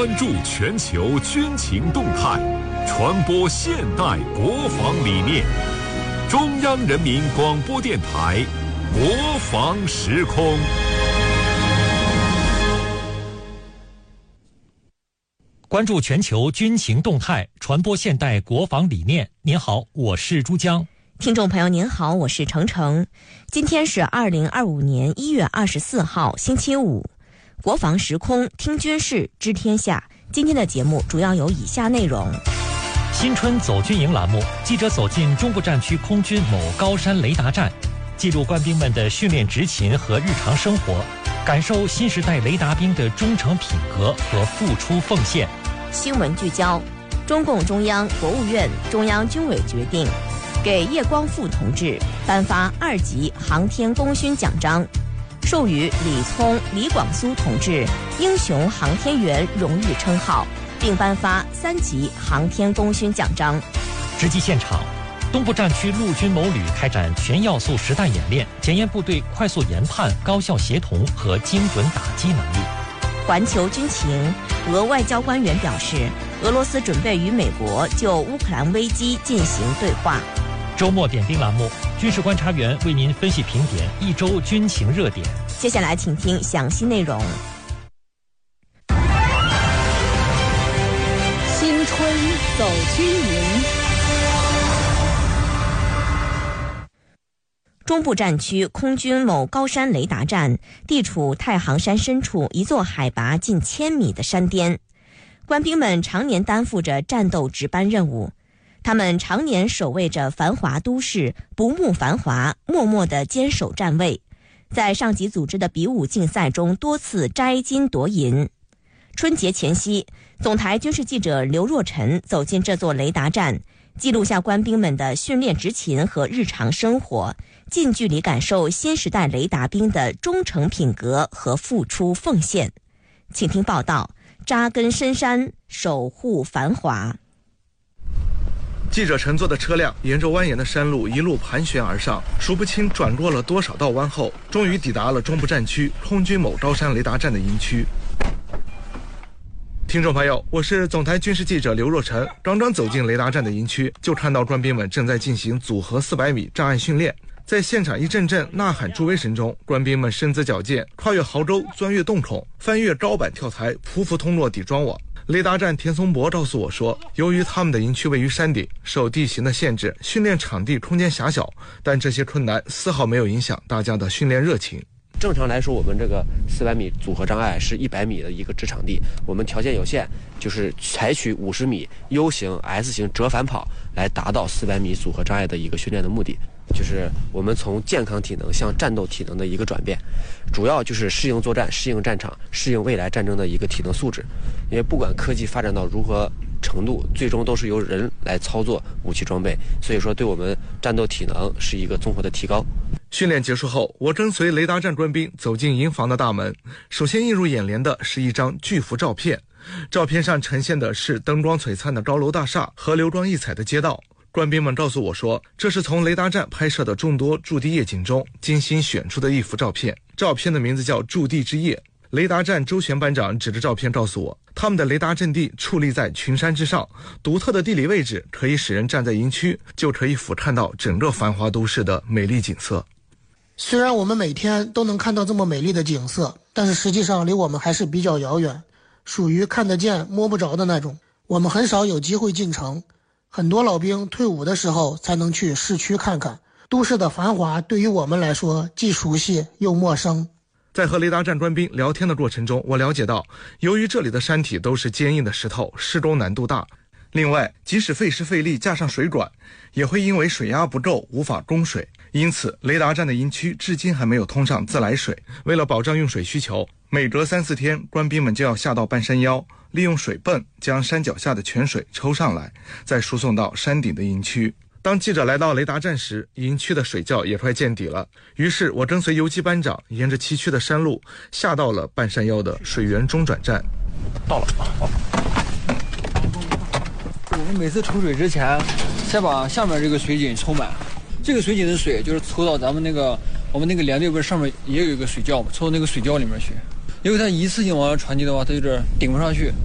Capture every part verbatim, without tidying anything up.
关注全球军情动态，传播现代国防理念。中央人民广播电台国防时空。 关注全球军情动态，传播现代国防理念。您好，我是珠江。 听众朋友您好，我是程程。今天是二零二五年一月二十四号，星期五。国防时空，听军事，知天下。今天的节目主要有以下内容： 新春走军营栏目，记者走进中部战区空军某高山雷达站，记录官兵们的训练执勤和日常生活，感受新时代雷达兵的忠诚品格和付出奉献。 新闻聚焦：中共中央、国务院、中央军委决定，给叶光富同志颁发二级航天功勋奖章，授予李聪、李广苏同志英雄航天员荣誉称号，并颁发三级航天功勋奖章。 直击现场，东部战区陆军某旅开展全要素实弹演练，检验部队快速研判、高效协同和精准打击能力。 环球军情，俄外交官员表示，俄罗斯准备与美国就乌克兰危机进行对话。 周末点兵栏目，军事观察员为您分析评点一周军情热点。 接下来请听详细内容。 新春走军营。 中部战区空军某高山雷达站地处太行山深处一座海拔近千米的山巅，官兵们常年担负着战斗值班任务，他们常年守卫着繁华都市，不慕繁华，默默地坚守站位，在上级组织的比武竞赛中多次摘金夺银。春节前夕，总台军事记者刘若晨走进这座雷达站，记录下官兵们的训练执勤和日常生活，近距离感受新时代雷达兵的忠诚品格和付出奉献。请听报道：扎根深山，守护繁华。 记者乘坐的车辆沿着蜿蜒的山路一路盘旋而上，数不清转过了多少道弯后，终于抵达了中部战区空军某高山雷达站的营区。听众朋友，我是总台军事记者刘若晨。刚刚走进雷达站的营区，就看到官兵们正在进行组合四百米障碍训练。在现场一阵阵呐喊助威声中，官兵们身姿矫健，跨越壕沟，钻越洞孔，翻越高板跳台，匍匐通过底桩网。雷达站田松博告诉我说，由于他们的营区位于山顶，受地形的限制，训练场地空间狭小，但这些困难丝毫没有影响大家的训练热情。 正常来说，我们这个四百米组合障碍是一百米的一个制场地，我们条件有限，就是采取五十米 U 型 S 型折返跑来达到四百米组合障碍的一个训练的目的，就是我们从健康体能向战斗体能的一个转变，主要就是适应作战、适应战场、适应未来战争的一个体能素质。因为不管科技发展到如何程度，最终都是由人来操作武器装备，所以说对我们战斗体能是一个综合的提高。 训练结束后，我跟随雷达站官兵走进营房的大门。首先映入眼帘的是一张巨幅照片，照片上呈现的是灯光璀璨的高楼大厦和流光溢彩的街道。官兵们告诉我说，这是从雷达站拍摄的众多驻地夜景中精心选出的一幅照片，照片的名字叫驻地之夜。雷达站周旋班长指着照片告诉我，他们的雷达阵地矗立在群山之上，独特的地理位置可以使人站在营区就可以俯瞰到整个繁华都市的美丽景色。 虽然我们每天都能看到这么美丽的景色，但是实际上离我们还是比较遥远，属于看得见摸不着的那种。我们很少有机会进城，很多老兵退伍的时候才能去市区看看。都市的繁华对于我们来说既熟悉又陌生。 在和雷达站官兵聊天的过程中，我了解到，由于这里的山体都是坚硬的石头，施工难度大。另外，即使费时费力架上水管，也会因为水压不够无法供水，因此雷达站的营区至今还没有通上自来水。为了保障用水需求，每隔三四天，官兵们就要下到半山腰，利用水泵将山脚下的泉水抽上来，再输送到山顶的营区。当记者来到雷达站时，营区的水窖也快见底了，于是我跟随游击班长沿着崎岖的山路下到了半山腰的水源中转站。 到了。我们每次抽水之前，先把下面这个水井抽满。这个水井的水就是抽到咱们那个我们那个连队不是上面也有一个水窖嘛，抽到那个水窖里面去。因为它一次性往上传递的话，它有点顶不上去，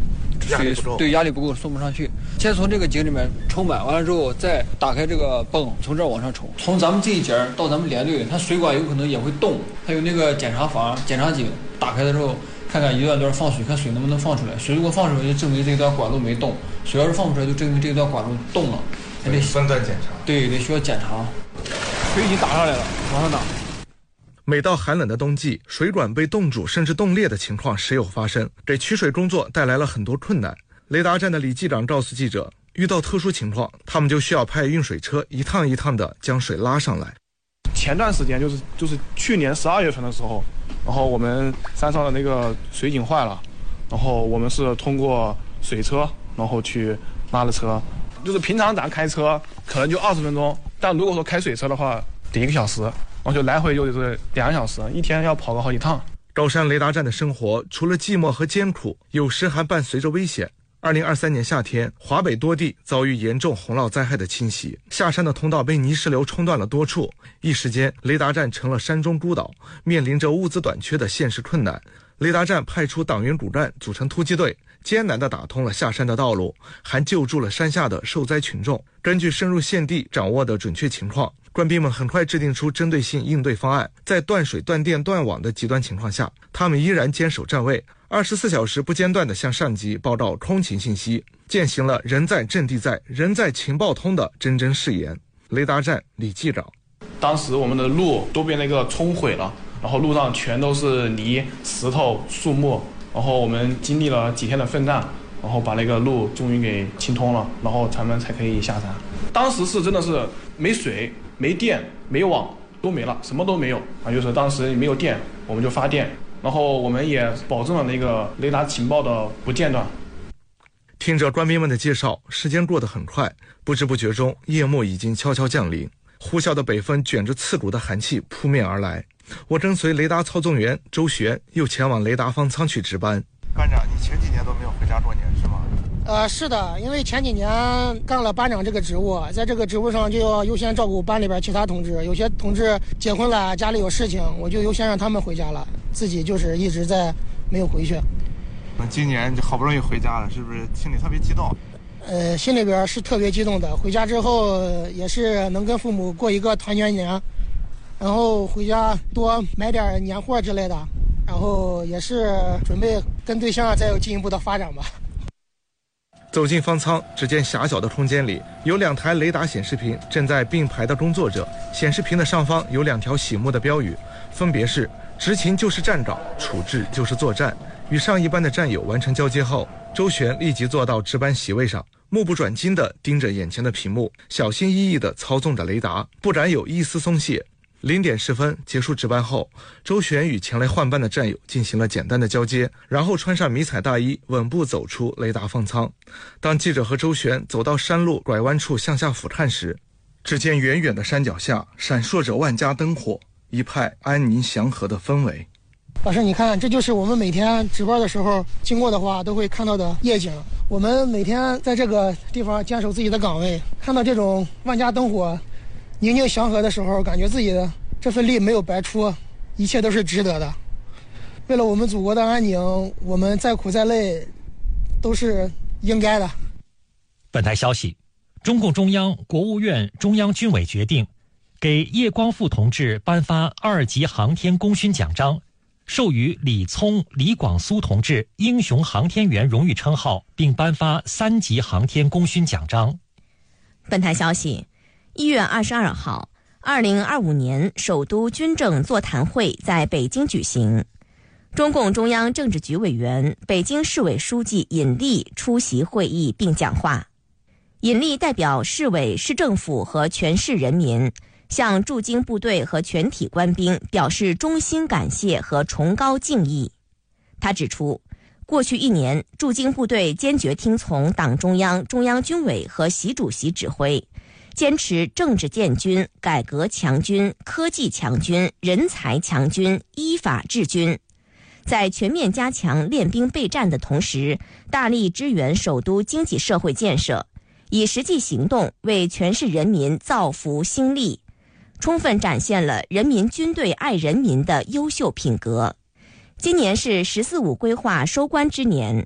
水对压力不够送不上去。先从这个井里面充满，完了之后再打开这个泵，从这儿往上冲。从咱们这一节到咱们连队，它水管有可能也会动，它有那个检查阀、检查井，打开的时候看看一段段放水，看水能不能放出来。水如果放出来，就证明这段管路没动；水要是放不出来，就证明这段管路动了。还得分段检查。对， 得需要检查。水已经打上来了，往上打。 每到寒冷的冬季，水管被冻住甚至冻裂的情况时有发生，给取水工作带来了很多困难。雷达站的李机长告诉记者，遇到特殊情况，他们就需要派运水车一趟一趟的将水拉上来。 前段时间就是就是去年十二月份的时候，然后我们山上的那个水井坏了，然后我们是通过水车然后去拉了车。就是平常咱开车可能就二十分钟，但如果说开水车的话得一个小时，然后就来回就是两个小时，一天要跑个好几趟。 高山雷达站的生活除了寂寞和艰苦，有时还伴随着危险。二零二三年夏天，华北多地遭遇严重洪涝灾害的侵袭，下山的通道被泥石流冲断了多处，一时间雷达站成了山中孤岛，面临着物资短缺的现实困难。雷达站派出党员骨干组成突击队，艰难地打通了下山的道路，还救助了山下的受灾群众。根据深入现地掌握的准确情况，官兵们很快制定出针对性应对方案。在断水、断电、断网的极端情况下，他们依然坚守站位，二十四小时不间断地向上级报告空情信息，践行了人在阵地在，人在情报通的铮铮誓言。雷达站李机长， 当时我们的路都被那个冲毁了，然后路上全都是泥、石头、树木，然后我们经历了几天的奋战，然后把那个路终于给清通了，然后咱们才可以下山。当时是真的是没水、没电、没网，都没了，什么都没有啊！就是当时没有电，我们就发电，然后我们也保证了那个雷达情报的不间断。 听着官兵们的介绍，时间过得很快，不知不觉中，夜幕已经悄悄降临。呼啸的北风卷着刺骨的寒气扑面而来。我跟随雷达操纵员周旋，又前往雷达方舱去值班。 班长，你前几年都没有回家过年是吗？ 呃，是的，因为前几年干了班长这个职务，在这个职务上就要优先照顾班里边其他同志，有些同志结婚了，家里有事情，我就优先让他们回家了，自己就是一直在没有回去。 那今年就好不容易回家了，是不是心里特别激动？ 呃，心里边是特别激动的。回家之后也是能跟父母过一个团圆年，然后回家多买点年货之类的，然后也是准备跟对象再有进一步的发展吧。 走进方舱，只见狭小的空间里有两台雷达显示屏正在并排的工作着，显示屏的上方有两条醒目的标语，分别是执勤就是站岗，处置就是作战。与上一班的战友完成交接后，周旋立即坐到值班席位上，目不转睛地盯着眼前的屏幕，小心翼翼地操纵着雷达，不敢有一丝松懈。零点十分结束值班后，周旋与前来换班的战友进行了简单的交接，然后穿上迷彩大衣，稳步走出雷达方舱。当记者和周旋走到山路拐弯处向下俯瞰时，只见远远的山脚下闪烁着万家灯火，一派安宁祥和的氛围。 老师，你看，这就是我们每天值班的时候经过的话都会看到的夜景。我们每天在这个地方坚守自己的岗位，看到这种万家灯火宁静祥和的时候，感觉自己的这份力没有白出，一切都是值得的。为了我们祖国的安宁，我们再苦再累都是应该的。 本台消息，中共中央、国务院、中央军委决定给叶光富同志颁发二级航天功勋奖章，授予李聪、李广苏同志英雄航天员荣誉称号，并颁发三级航天功勋奖章。 本台消息，一月二十二号，二零二五年首都军政座谈会在北京举行。中共中央政治局委员、北京市委书记尹力出席会议并讲话。尹力代表市委、市政府和全市人民，向驻京部队和全体官兵表示衷心感谢和崇高敬意。他指出，过去一年，驻京部队坚决听从党中央、中央军委和习主席指挥，坚持政治建军、改革强军、科技强军、人才强军、依法治军，在全面加强练兵备战的同时，大力支援首都经济社会建设，以实际行动为全市人民造福兴利，充分展现了人民军队爱人民的优秀品格。今年是“十四五”规划收官之年，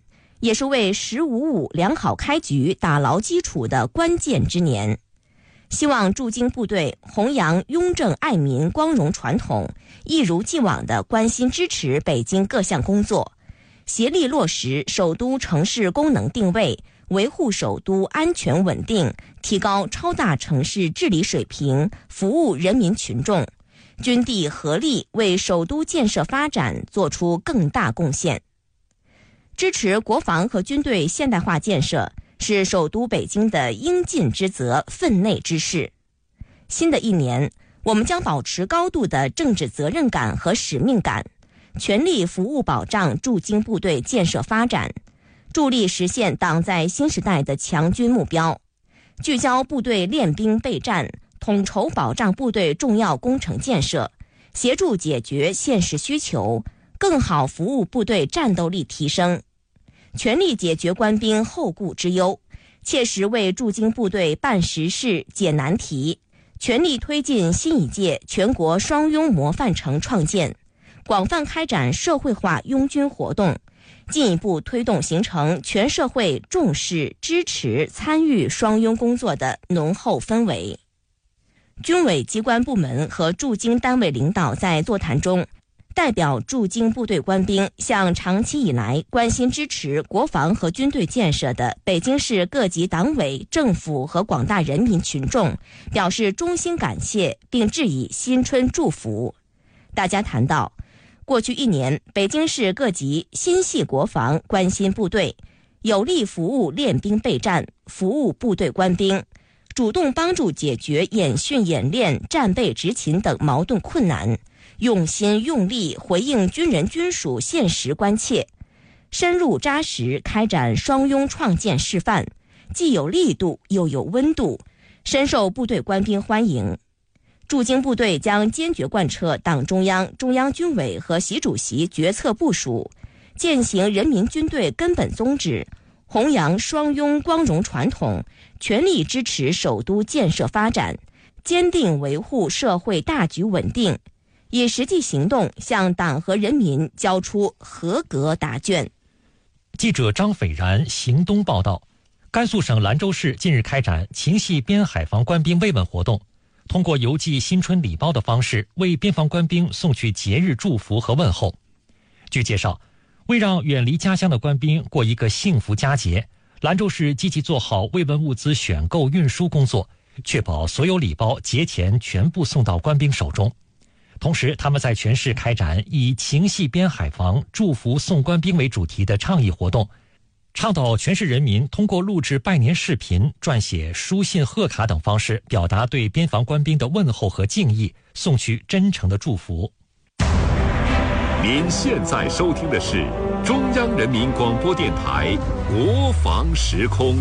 也是为“十五五”良好开局打牢基础的关键之年。希望驻京部队弘扬雍正爱民光荣传统，一如既往地关心支持北京各项工作，协力落实首都城市功能定位，维护首都安全稳定，提高超大城市治理水平，服务人民群众。军地合力为首都建设发展做出更大贡献。支持国防和军队现代化建设是首都北京的应尽之责、分内之事。新的一年，我们将保持高度的政治责任感和使命感，全力服务保障驻京部队建设发展，助力实现党在新时代的强军目标，聚焦部队练兵备战，统筹保障部队重要工程建设，协助解决现实需求，更好服务部队战斗力提升，全力解决官兵后顾之忧，切实为驻京部队办实事、解难题，全力推进新一届全国双拥模范城创建，广泛开展社会化拥军活动，进一步推动形成全社会重视、支持、参与双拥工作的浓厚氛围。军委机关部门和驻京单位领导在座谈中，代表驻京部队官兵向长期以来关心支持国防和军队建设的北京市各级党委政府和广大人民群众表示衷心感谢，并致以新春祝福。大家谈到，过去一年，北京市各级心系国防，关心部队，有力服务练兵备战，服务部队官兵，主动帮助解决演训演练、战备执勤等矛盾困难，用心用力回应军人军属现实关切，深入扎实开展双拥创建示范，既有力度又有温度，深受部队官兵欢迎。驻京部队将坚决贯彻党中央、中央军委和习主席决策部署，践行人民军队根本宗旨，弘扬双拥光荣传统，全力支持首都建设发展，坚定维护社会大局稳定，以实际行动向党和人民交出合格答卷。 记者张斐然行东报道，甘肃省兰州市近日开展情系边海防官兵慰问活动，通过邮寄新春礼包的方式为边防官兵送去节日祝福和问候。据介绍，为让远离家乡的官兵过一个幸福佳节，兰州市积极做好慰问物资选购运输工作，确保所有礼包节前全部送到官兵手中。同时，他们在全市开展以情系边海防、祝福送官兵为主题的倡议活动，倡导全市人民通过录制拜年视频、撰写书信贺卡等方式，表达对边防官兵的问候和敬意，送去真诚的祝福。 您现在收听的是中央人民广播电台国防时空。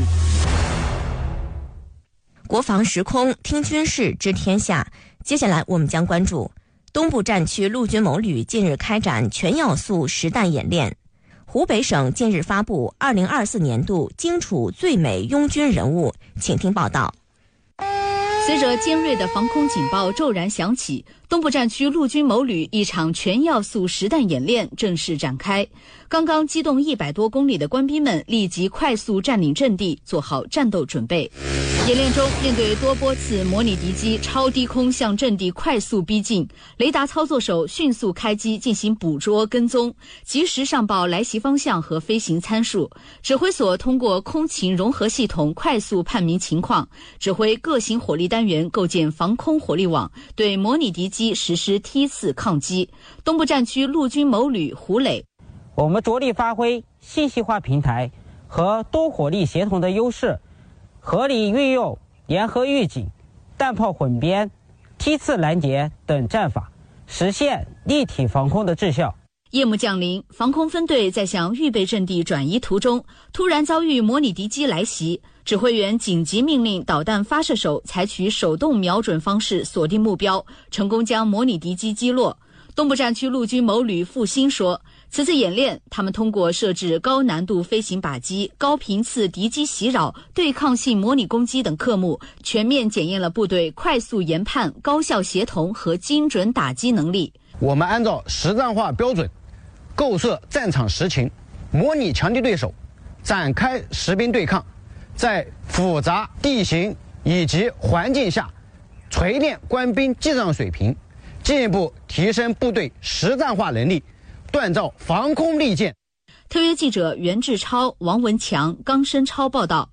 国防时空，听军事，知天下。接下来我们将关注东部战区陆军某旅近日开展全要素实弹演练。湖北省近日发布二零二四年度荆楚最美拥军人物，请听报道。 随着尖锐的防空警报骤然响起，东部战区陆军某旅一场全要素实弹演练正式展开。刚刚机动一百多公里的官兵们立即快速占领阵地，做好战斗准备。演练中，面对多波次模拟敌机超低空向阵地快速逼近，雷达操作手迅速开机进行捕捉跟踪，及时上报来袭方向和飞行参数。指挥所通过空勤融合系统快速判明情况，指挥各型火力单元构建防空火力网，对模拟敌机实施梯次抗击。东部战区陆军某旅胡磊， 我们着力发挥信息化平台和多火力协同的优势，合理运用联合预警、弹炮混编、梯次拦截等战法，实现立体防空的质效。 夜幕降临，防空分队在向预备阵地转移途中，突然遭遇模拟敌机来袭。指挥员紧急命令导弹发射手采取手动瞄准方式锁定目标，成功将模拟敌机击落。东部战区陆军某旅付新说，此次演练，他们通过设置高难度飞行靶机、高频次敌机袭扰、对抗性模拟攻击等科目，全面检验了部队快速研判、高效协同和精准打击能力。 我们按照实战化标准，构设战场实情，模拟强敌对手， 展开实兵对抗，在复杂地形以及环境下锤炼官兵技战水平，进一步提升部队实战化能力，锻造防空利剑。 特约记者袁志超、王文强、刚申超报道。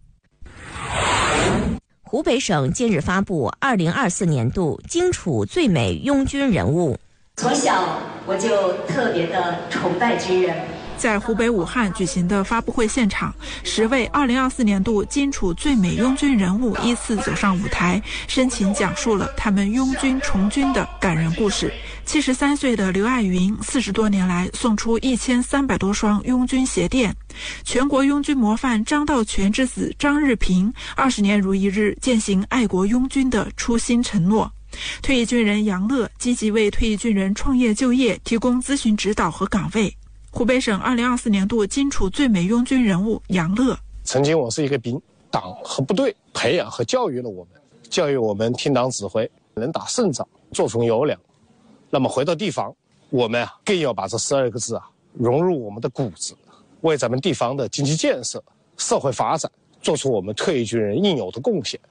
湖北省近日发布二零二四年度荆楚最美拥军人物。 从小我就特别的崇拜军人。 在湖北武汉举行的发布会现场，十位二零二四年度荆楚最美拥军人物依次走上舞台，深情讲述了他们拥军从军的感人故事。七十三岁的刘爱云，四十多年来送出一千三百多双拥军鞋垫。全国拥军模范张道全之子张日平，二十年如一日践行爱国拥军的初心承诺。退役军人杨乐积极为退役军人创业就业提供咨询指导和岗位。湖北省二零二四年度荆楚最美拥军人物杨乐。 曾经我是一个兵，党和部队培养和教育了我们，教育我们听党指挥，能打胜仗，作风优良。那么回到地方，我们啊更要把这十二个字啊融入我们的骨子，为咱们地方的经济建设、社会发展做出我们退役军人应有的贡献。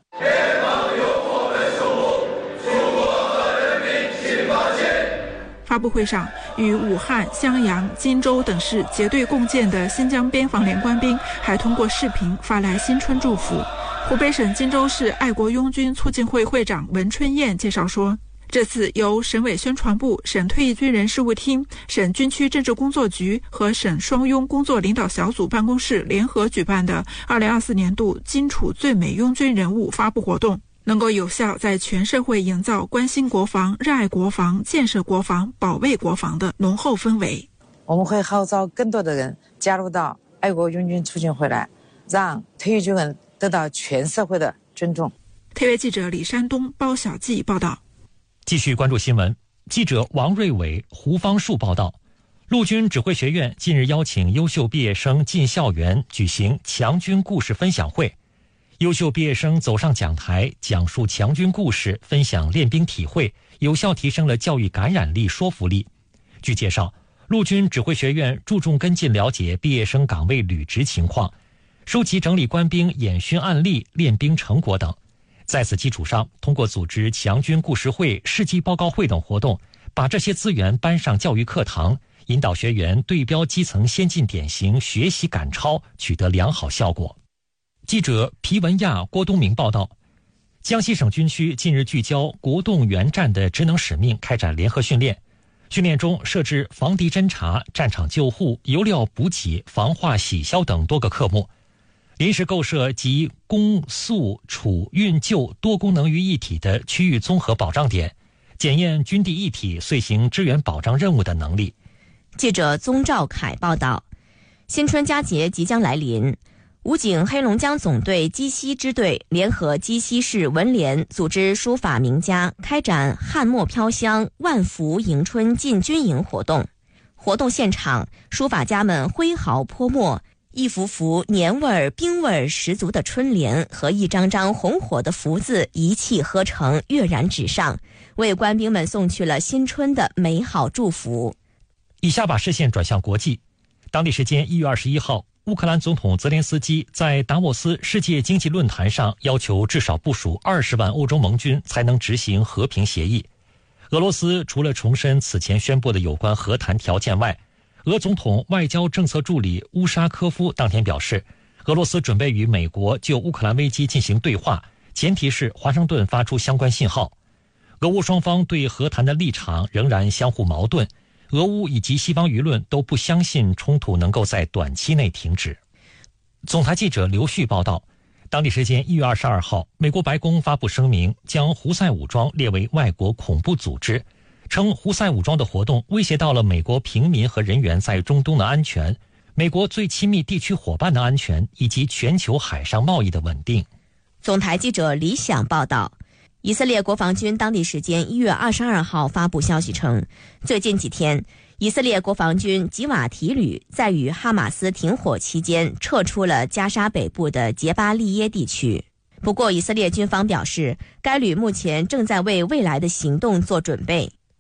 发布会上，与武汉、襄阳、荆州等市结对共建的新疆边防连官兵还通过视频发来新春祝福。湖北省荆州市爱国拥军促进会会长文春燕介绍说，这次由省委宣传部、省退役军人事务厅、省军区政治工作局和省双拥工作领导小组办公室联合举办的二零二四年度荆楚最美拥军人物发布活动，能够有效在全社会营造关心国防、热爱国防、建设国防、保卫国防的浓厚氛围。 我们会号召更多的人加入到爱国拥军促进会来，让退役军人得到全社会的尊重。 特约记者李山东、包小季报道。 继续关注新闻，记者王瑞伟、胡方树报道。陆军指挥学院近日邀请优秀毕业生进校园举行强军故事分享会。优秀毕业生走上讲台，讲述强军故事，分享练兵体会，有效提升了教育感染力、说服力。据介绍，陆军指挥学院注重跟进了解毕业生岗位履职情况，收集整理官兵演训案例、练兵成果等。在此基础上，通过组织强军故事会、事迹报告会等活动，把这些资源搬上教育课堂，引导学员对标基层先进典型，学习赶超，取得良好效果。记者皮文亚、郭东明报道，江西省军区近日聚焦国动员战的职能使命，开展联合训练。训练中设置防敌侦察、战场救护、油料补给、防化洗消等多个科目，临时构设集攻速储运救多功能于一体的区域综合保障点，检验军地一体遂行支援保障任务的能力。 记者宗兆凯报道，新春佳节即将来临，武警黑龙江总队鸡西支队联合鸡西市文联组织书法名家开展汉墨飘香、万福迎春进军营活动。活动现场，书法家们挥毫泼墨，一幅幅年味儿、冰味儿十足的春联和一张张红火的福字一气呵成，跃然纸上，为官兵们送去了新春的美好祝福。 以下把视线转向国际。当地时间一月二十一号，乌克兰总统泽连斯基在达沃斯世界经济论坛上要求至少部署二十万欧洲盟军才能执行和平协议。俄罗斯除了重申此前宣布的有关和谈条件外，俄总统外交政策助理乌沙科夫当天表示，俄罗斯准备与美国就乌克兰危机进行对话，前提是华盛顿发出相关信号。俄乌双方对和谈的立场仍然相互矛盾，俄乌以及西方舆论都不相信冲突能够在短期内停止。总台记者刘旭报道，当地时间一月二十二号，美国白宫发布声明，将胡塞武装列为外国恐怖组织，称胡塞武装的活动威胁到了美国平民和人员在中东的安全，美国最亲密地区伙伴的安全，以及全球海上贸易的稳定。 总台记者李想报道，以色列国防军当地时间一月二十二号发布消息称，最近几天，以色列国防军吉瓦提旅在与哈马斯停火期间撤出了加沙北部的杰巴利耶地区。不过，以色列军方表示，该旅目前正在为未来的行动做准备。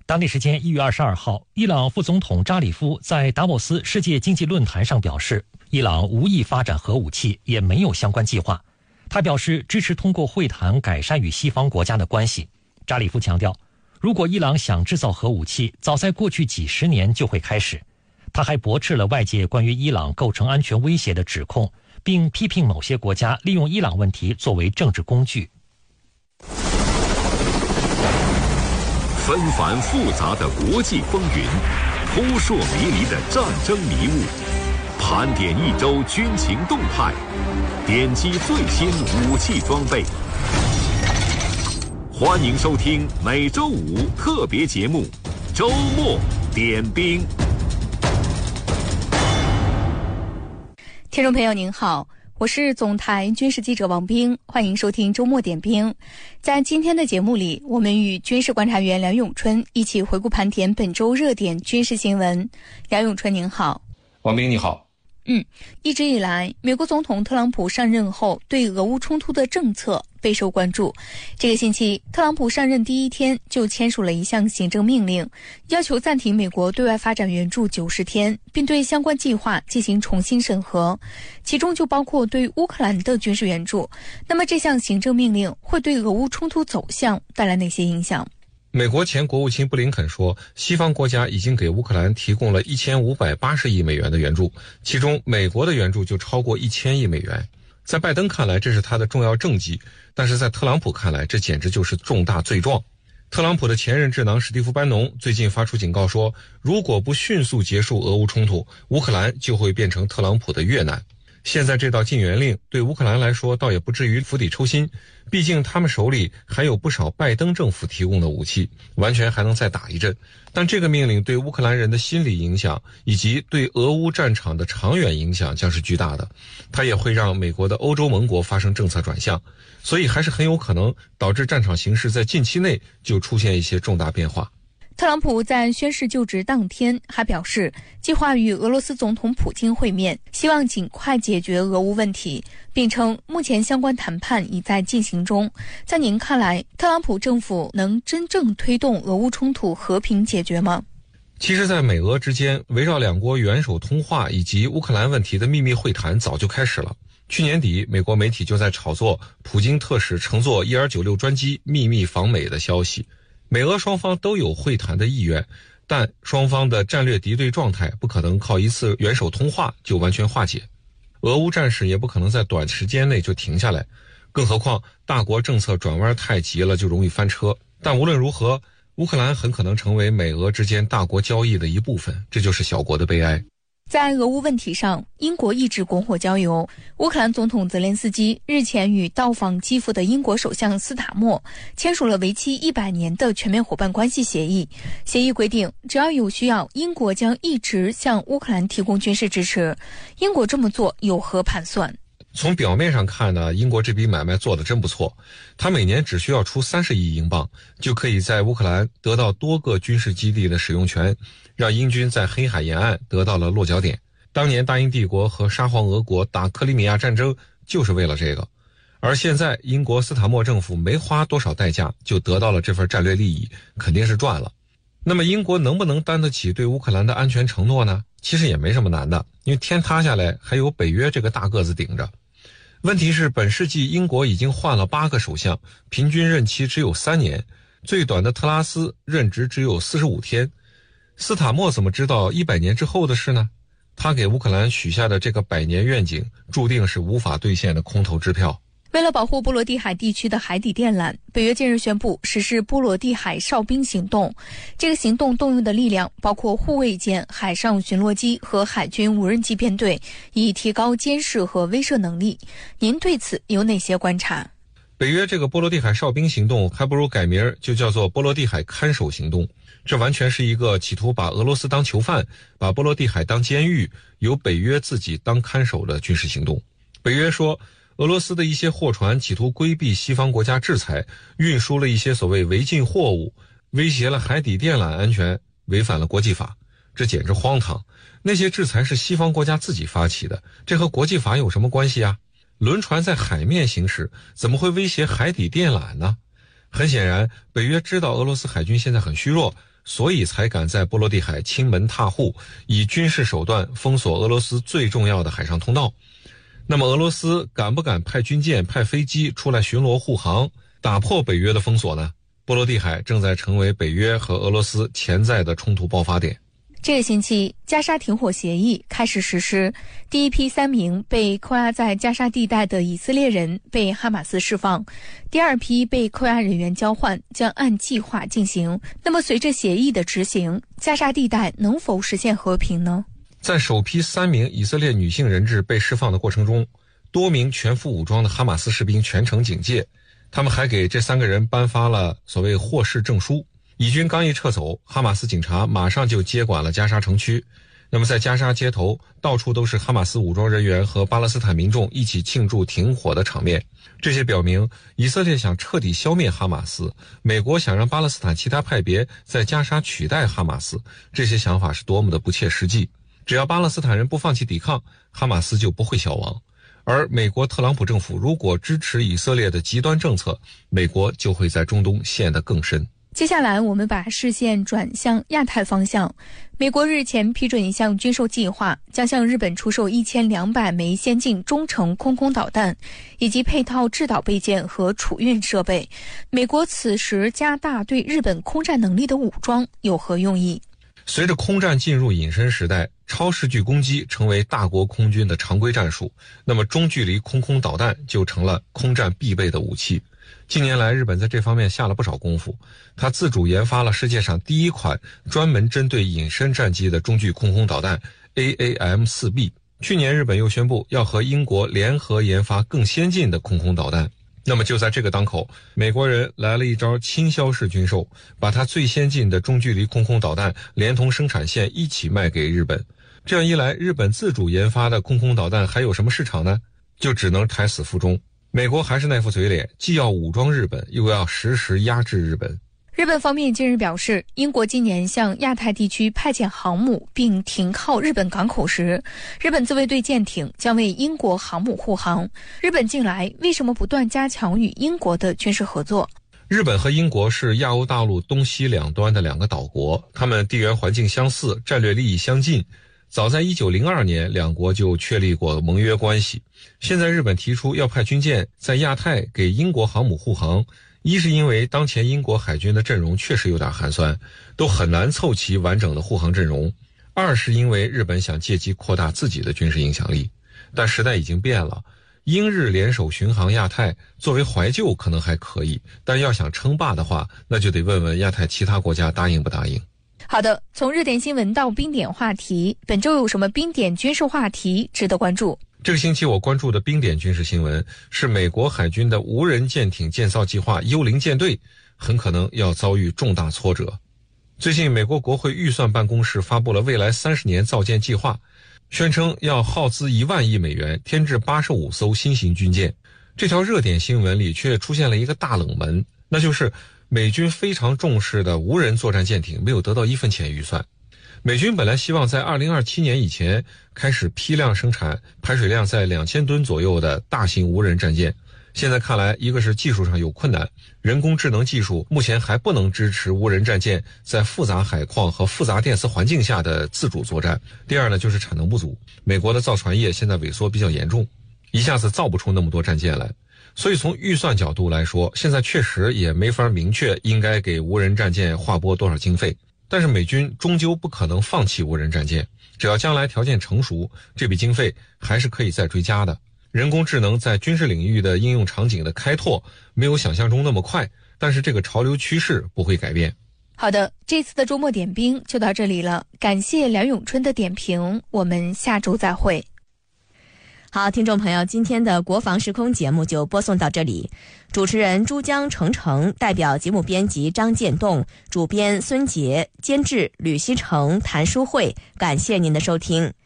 当地时间一月二十二号，伊朗副总统扎里夫在达沃斯世界经济论坛上表示，伊朗无意发展核武器，也没有相关计划。他表示支持通过会谈改善与西方国家的关系。扎里夫强调，如果伊朗想制造核武器，早在过去几十年就会开始。他还驳斥了外界关于伊朗构成安全威胁的指控，并批评某些国家利用伊朗问题作为政治工具。 纷繁复杂的国际风云，扑朔迷离的战争迷雾，盘点一周军情动态，点击最新武器装备。欢迎收听每周五特别节目《周末点兵》。 听众朋友您好，我是总台军事记者王冰，欢迎收听周末点兵。在今天的节目里，我们与军事观察员梁永春一起回顾盘点本周热点军事新闻。梁永春您好。 王冰你好。 嗯，一直以来，美国总统特朗普上任后对俄乌冲突的政策备受关注。这个星期，特朗普上任第一天就签署了一项行政命令，要求暂停美国对外发展援助九十天，并对相关计划进行重新审核，其中就包括对乌克兰的军事援助。那么这项行政命令会对俄乌冲突走向带来哪些影响？ 美国前国务卿布林肯说，西方国家已经给乌克兰提供了一千五百八十亿美元的援助，其中美国的援助就超过一千亿美元。在拜登看来，这是他的重要政绩，但是在特朗普看来，这简直就是重大罪状。特朗普的前任智囊史蒂夫·班农最近发出警告说，如果不迅速结束俄乌冲突，乌克兰就会变成特朗普的越南。现在这道禁援令对乌克兰来说倒也不至于釜底抽薪，毕竟他们手里还有不少拜登政府提供的武器，完全还能再打一阵。但这个命令对乌克兰人的心理影响以及对俄乌战场的长远影响将是巨大的，它也会让美国的欧洲盟国发生政策转向，所以还是很有可能导致战场形势在近期内就出现一些重大变化。 特朗普在宣誓就职当天还表示，计划与俄罗斯总统普京会面，希望尽快解决俄乌问题，并称目前相关谈判已在进行中。在您看来，特朗普政府能真正推动俄乌冲突和平解决吗？ 其实在美俄之间，围绕两国元首通话以及乌克兰问题的秘密会谈早就开始了。去年底，美国媒体就在炒作普京特使乘坐伊尔九六专机秘密访美的消息。美俄双方都有会谈的意愿，但双方的战略敌对状态不可能靠一次元首通话就完全化解。俄乌战事也不可能在短时间内就停下来，更何况大国政策转弯太急了就容易翻车。但无论如何，乌克兰很可能成为美俄之间大国交易的一部分，这就是小国的悲哀。 在俄乌问题上，英国一直拱火浇油。乌克兰总统泽连斯基日前与到访基辅的英国首相斯塔默签署了为期一百年的全面伙伴关系协议。协议规定，只要有需要，英国将一直向乌克兰提供军事支持。英国这么做有何盘算？ 从表面上看呢，英国这笔买卖做得真不错。他每年只需要出三十亿英镑，就可以在乌克兰得到多个军事基地的使用权，让英军在黑海沿岸得到了落脚点。当年大英帝国和沙皇俄国打克里米亚战争就是为了这个，而现在英国斯塔默政府没花多少代价就得到了这份战略利益，肯定是赚了。那么英国能不能担得起对乌克兰的安全承诺呢？其实也没什么难的，因为天塌下来还有北约这个大个子顶着。问题是本世纪英国已经换了八个首相，平均任期只有三年，最短的特拉斯任职只有四十五天。斯塔默怎么知道一百年之后的事呢？他给乌克兰许下的这个百年愿景注定是无法兑现的空头支票。 为了保护波罗的海地区的海底电缆，北约近日宣布实施波罗的海哨兵行动。这个行动动用的力量包括护卫舰、海上巡逻机和海军无人机编队，以提高监视和威慑能力。您对此有哪些观察？ 北约这个波罗的海哨兵行动还不如改名就叫做波罗的海看守行动，这完全是一个企图把俄罗斯当囚犯，把波罗的海当监狱，由北约自己当看守的军事行动。北约说，俄罗斯的一些货船企图规避西方国家制裁，运输了一些所谓违禁货物，威胁了海底电缆安全，违反了国际法，这简直荒唐。那些制裁是西方国家自己发起的，这和国际法有什么关系啊？轮船在海面行驶，怎么会威胁海底电缆呢？很显然，北约知道俄罗斯海军现在很虚弱， 所以才敢在波罗的海亲门踏户，以军事手段封锁俄罗斯最重要的海上通道。那么俄罗斯敢不敢派军舰、派飞机出来巡逻护航，打破北约的封锁呢？波罗的海正在成为北约和俄罗斯潜在的冲突爆发点。 这个星期，加沙停火协议开始实施，第一批三名被扣押在加沙地带的以色列人被哈马斯释放，第二批被扣押人员交换将按计划进行。那么，随着协议的执行，加沙地带能否实现和平呢？ 在首批三名以色列女性人质被释放的过程中，多名全副武装的哈马斯士兵全程警戒，他们还给这三个人颁发了所谓获释证书。以军刚一撤走，哈马斯警察马上就接管了加沙城区。那么在加沙街头，到处都是哈马斯武装人员和巴勒斯坦民众一起庆祝停火的场面。这些表明，以色列想彻底消灭哈马斯，美国想让巴勒斯坦其他派别在加沙取代哈马斯，这些想法是多么的不切实际。只要巴勒斯坦人不放弃抵抗，哈马斯就不会消亡。而美国特朗普政府如果支持以色列的极端政策，美国就会在中东陷得更深。 接下来我们把视线转向亚太方向。美国日前批准一项军售计划，将向日本出售一千两百枚先进中程空空导弹，以及配套制导备件和储运设备。美国此时加大对日本空战能力的武装，有何用意？ 随着空战进入隐身时代，超视距攻击成为大国空军的常规战术，那么中距离空空导弹就成了空战必备的武器。近年来，日本在这方面下了不少功夫，它自主研发了世界上第一款专门针对隐身战机的中距空空导弹 A A M 四 B。 去年日本又宣布要和英国联合研发更先进的空空导弹。那么就在这个当口，美国人来了一招倾销式军售，把它最先进的中距离空空导弹连同生产线一起卖给日本。这样一来，日本自主研发的空空导弹还有什么市场呢？就只能胎死腹中。美国还是那副嘴脸，既要武装日本，又要实时压制日本。 日本方面近日表示，英国今年向亚太地区派遣航母并停靠日本港口时，日本自卫队舰艇将为英国航母护航。日本近来为什么不断加强与英国的军事合作？ 日本和英国是亚欧大陆东西两端的两个岛国，它们地缘环境相似，战略利益相近。早在一九零二年，两国就确立过盟约关系。现在日本提出要派军舰在亚太给英国航母护航，一是因为当前英国海军的阵容确实有点寒酸，都很难凑齐完整的护航阵容；二是因为日本想借机扩大自己的军事影响力。但时代已经变了，英日联手巡航亚太，作为怀旧可能还可以，但要想称霸的话，那就得问问亚太其他国家答应不答应。 好的，从热点新闻到冰点话题，本周有什么冰点军事话题值得关注？ 这个星期我关注的冰点军事新闻是美国海军的无人舰艇建造计划幽灵舰队很可能要遭遇重大挫折。最近美国国会预算办公室发布了未来三十年造舰计划，宣称要耗资一万亿美元添置八十五艘新型军舰。这条热点新闻里却出现了一个大冷门，那就是美军非常重视的无人作战舰艇没有得到一分钱预算。美军本来希望在二零二七年以前开始批量生产排水量在两千吨左右的大型无人战舰，现在看来，一个是技术上有困难，人工智能技术目前还不能支持无人战舰在复杂海况和复杂电磁环境下的自主作战；第二呢，就是产能不足，美国的造船业现在萎缩比较严重，一下子造不出那么多战舰来。所以从预算角度来说，现在确实也没法明确应该给无人战舰划拨多少经费。但是美军终究不可能放弃无人战舰，只要将来条件成熟，这笔经费还是可以再追加的。人工智能在军事领域的应用场景的开拓没有想象中那么快，但是这个潮流趋势不会改变。 好的，这次的周末点兵就到这里了，感谢梁永春的点评，我们下周再会。 好，听众朋友，今天的国防时空节目就播送到这里。主持人珠江程程，代表节目编辑张建栋，主编孙杰，监制吕希成、谭淑慧，感谢您的收听。